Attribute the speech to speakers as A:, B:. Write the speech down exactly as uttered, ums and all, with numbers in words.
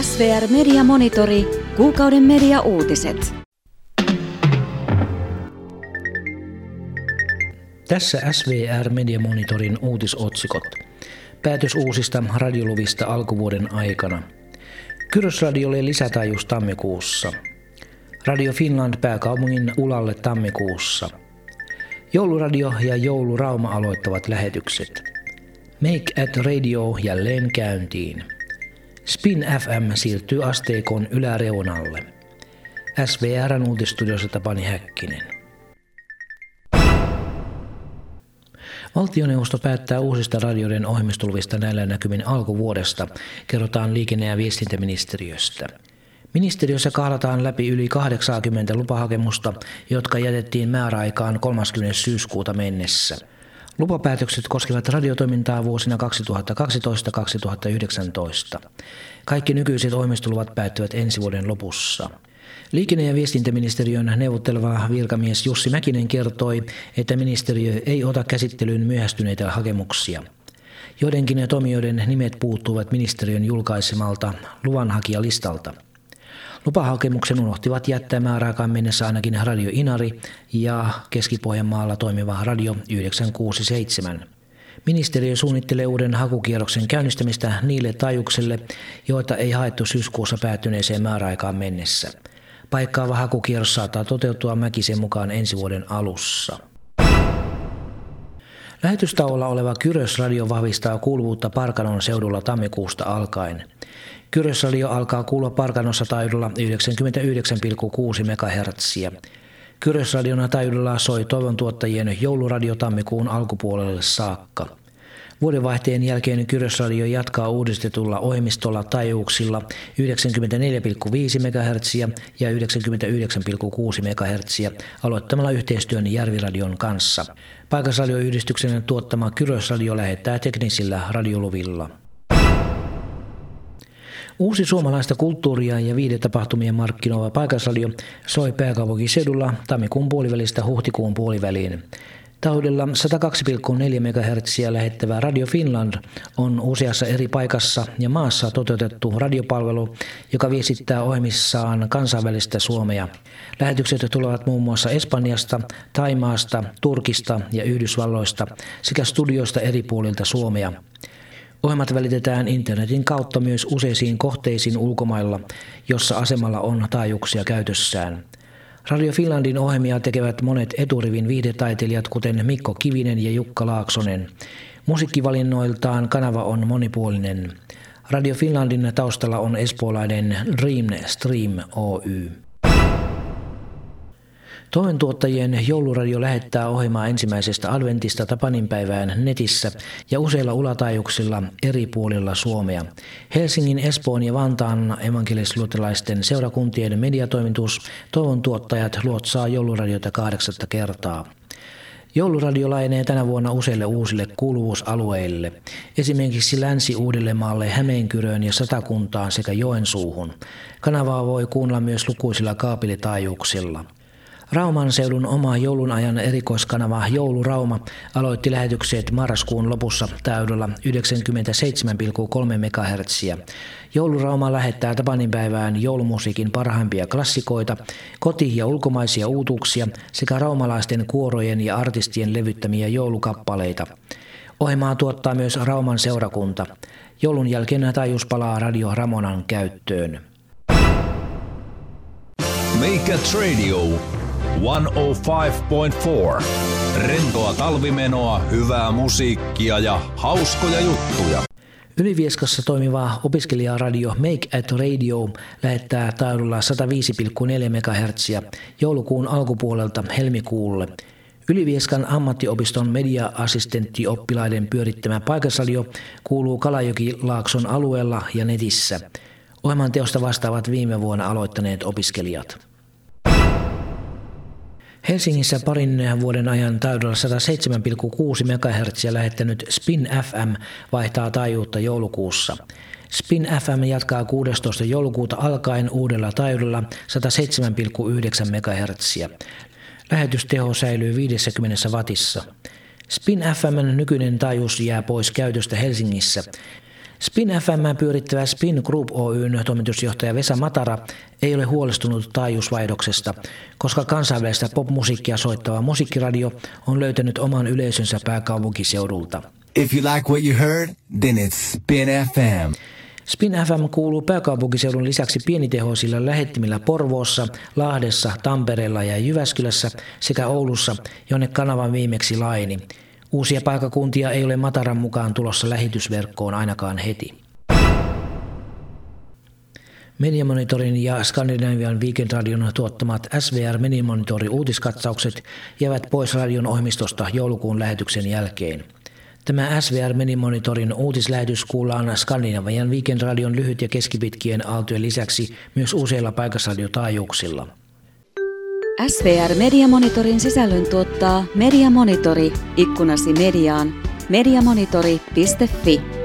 A: S V R Media Monitori, kuukauden media-uutiset.
B: Tässä S V R Media Monitorin uutisotsikot. Päätös uusista radioluvista alkuvuoden aikana. Kyrösradiolle lisätaajuus tammikuussa. Radio Finland pääkaupungin ulalle tammikuussa. Jouluradio ja Joulurauma aloittavat lähetykset. Make at Radio jälleen käyntiin. Spin F M siirtyy asteikon yläreunalle. S V R:n uutistudiossa Tapani Häkkinen. Valtioneuvosto päättää uusista radioiden ohjelmistoluvista näillä näkymin alkuvuodesta, kerrotaan liikenne- ja viestintäministeriöstä. Ministeriössä kahlataan läpi yli kahdeksankymmentä lupahakemusta, jotka jätettiin määräaikaan kolmaskymmenes syyskuuta mennessä. Lupapäätökset koskevat radiotoimintaa vuosina kaksituhattakaksitoista kaksituhattayhdeksäntoista. Kaikki nykyiset ohjelmistoluvat päättyvät ensi vuoden lopussa. Liikenne- ja viestintäministeriön neuvotteleva virkamies Jussi Mäkinen kertoi, että ministeriö ei ota käsittelyyn myöhästyneitä hakemuksia. Joidenkin toimijoiden nimet puuttuvat ministeriön julkaisemalta luvanhakijalistalta. Lupahakemuksen unohtivat jättää määräaikaan mennessä ainakin Radio Inari ja Keski-Pohjanmaalla toimiva Radio yhdeksän kuusi seitsemän. Ministeriö suunnittelee uuden hakukierroksen käynnistämistä niille taajuuksille, joita ei haettu syyskuussa päättyneeseen määräaikaan mennessä. Paikkaava hakukierros saattaa toteutua Mäkisen mukaan ensi vuoden alussa. Lähetystauolla oleva Kyrösradio vahvistaa kuuluvuutta Parkanon seudulla tammikuusta alkaen. Kyrösradio alkaa kuulua Parkanossa taajuudella yhdeksänkymmentäyhdeksän pilkku kuusi megahertsiä. Kyrösradion taajuudella soi toivontuottajien jouluradio tammikuun alkupuolelle saakka. Vuodenvaihteen jälkeen Kyrösradio jatkaa uudistetulla ohjelmistolla taajuuksilla yhdeksänkymmentäneljä pilkku viisi megahertsiä ja yhdeksänkymmentäyhdeksän pilkku kuusi megahertsiä aloittamalla yhteistyön Järviradion kanssa. Paikallisradioyhdistyksen tuottama Kyrösradio lähettää teknisillä radioluvilla. Uusi suomalaista kulttuuria ja viihdetapahtumia markkinoiva paikallisradio soi pääkaupunkiseudulla tammikuun puolivälistä huhtikuun puoliväliin. Taajuudella sata kaksi pilkku neljä megahertsiä lähettävä Radio Finland on useassa eri paikassa ja maassa toteutettu radiopalvelu, joka viestittää ohjelmissaan kansainvälistä Suomea. Lähetykset tulevat muun muassa Espanjasta, Thaimaasta, Turkista ja Yhdysvalloista sekä studioista eri puolilta Suomea. Ohjelmat välitetään internetin kautta myös useisiin kohteisiin ulkomailla, jossa asemalla on taajuuksia käytössään. Radio Finlandin ohjelmia tekevät monet eturivin viihdetaiteilijat, kuten Mikko Kivinen ja Jukka Laaksonen. Musiikkivalinnoiltaan kanava on monipuolinen. Radio Finlandin taustalla on espoolainen Dream Stream Oy. Toimentuottajien jouluradio lähettää ohjelmaa ensimmäisestä adventista tapaninpäivään netissä ja useilla ulataajuuksilla eri puolilla Suomea. Helsingin, Espoon ja Vantaan evankelis-luterilaisten seurakuntien mediatoimitus Toivontuottajat luotsaa jouluradiota kahdeksatta kertaa. Jouluradio laajenee tänä vuonna useille uusille kuuluvuusalueille, esimerkiksi Länsi-Uudellemaalle, Hämeenkyröön ja Satakuntaan sekä Joensuuhun. Kanavaa voi kuunnella myös lukuisilla kaapelitaajuuksilla. Rauman seudun oma joulun ajan erikoiskanava Joulurauma aloitti lähetykset marraskuun lopussa taajuudella yhdeksänkymmentäseitsemän pilkku kolme megahertsiä. Joulurauma lähettää tapaninpäivään joulumusiikin parhaimpia klassikoita, koti- ja ulkomaisia uutuuksia sekä raumalaisten kuorojen ja artistien levyttämiä joulukappaleita. Ohjelmaa tuottaa myös Rauman seurakunta. Joulun jälkeen taajuus palaa Radio Ramonan käyttöön.
C: Make at Radio sata viisi pilkku neljä. Rentoa talvimenoa, hyvää musiikkia ja hauskoja juttuja.
B: Ylivieskassa toimiva opiskelijaradio Make at Radio lähettää taajuudella sata viisi pilkku neljä megahertsiä joulukuun alkupuolelta helmikuulle. Ylivieskan ammattiopiston media-assistenttioppilaiden pyörittämä paikallisradio kuuluu Kalajoki-Laakson alueella ja netissä. Ohjelman teosta vastaavat viime vuonna aloittaneet opiskelijat. Helsingissä parin vuoden ajan taajuudella sata seitsemän pilkku kuusi megahertsiä lähettänyt Spin F M vaihtaa taajuutta joulukuussa. Spin F M jatkaa kuudestoista joulukuuta alkaen uudella taajuudella sata seitsemän pilkku yhdeksän megahertsiä. Lähetysteho säilyy viisikymmentä wattissa. Spin F M:n nykyinen taajuus jää pois käytöstä Helsingissä. Spin F M pyörittävä Spin Group Oy:n toimitusjohtaja Vesa Matara ei ole huolestunut taajuusvaihdoksesta, koska kansainvälistä popmusiikkia soittava musiikkiradio on löytänyt oman yleisönsä pääkaupunkiseudulta.
D: If you like what you heard, then it's Spin F M.
B: Spin F M kuuluu pääkaupunkiseudun lisäksi pienitehoisilla lähettimillä Porvoossa, Lahdessa, Tampereella ja Jyväskylässä sekä Oulussa, jonne kanavan viimeksi laini. Uusia paikkakuntia ei ole Mataran mukaan tulossa lähetysverkkoon ainakaan heti. Mediamonitorin ja Skandinavian Weekend-radion tuottamat S V R Mediamonitori uutiskatsaukset jäävät pois radion ohjelmistosta joulukuun lähetyksen jälkeen. Tämä S V R Mediamonitorin uutislähetys kuullaan Skandinavian Weekend-radion lyhyt- ja keskipitkien aaltojen lisäksi myös useilla paikallisradiotaajuuksilla.
A: S V R Mediamonitorin sisällön tuottaa Mediamonitori, ikkunasi mediaan, mediamonitori piste fi.